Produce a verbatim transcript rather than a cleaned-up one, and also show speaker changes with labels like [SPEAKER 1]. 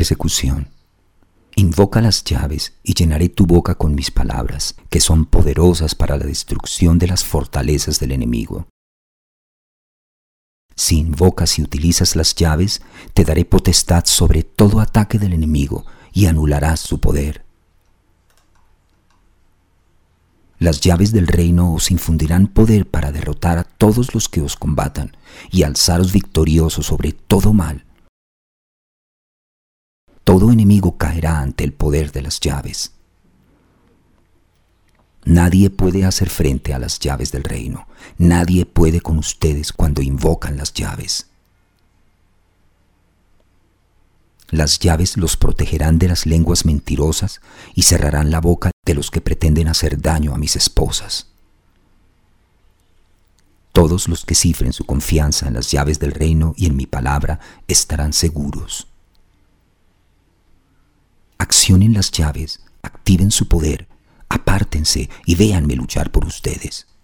[SPEAKER 1] Persecución. Invoca las llaves y llenaré tu boca con mis palabras, que son poderosas para la destrucción de las fortalezas del enemigo. Si invocas y utilizas las llaves, te daré potestad sobre todo ataque del enemigo y anularás su poder. Las llaves del reino os infundirán poder para derrotar a todos los que os combatan y alzaros victoriosos sobre todo mal. Todo enemigo caerá ante el poder de las llaves. Nadie puede hacer frente a las llaves del reino. Nadie puede con ustedes cuando invocan las llaves. Las llaves los protegerán de las lenguas mentirosas y cerrarán la boca de los que pretenden hacer daño a mis esposas. Todos los que cifren su confianza en las llaves del reino y en mi palabra estarán seguros. Accionen las llaves, activen su poder, apártense y véanme luchar por ustedes.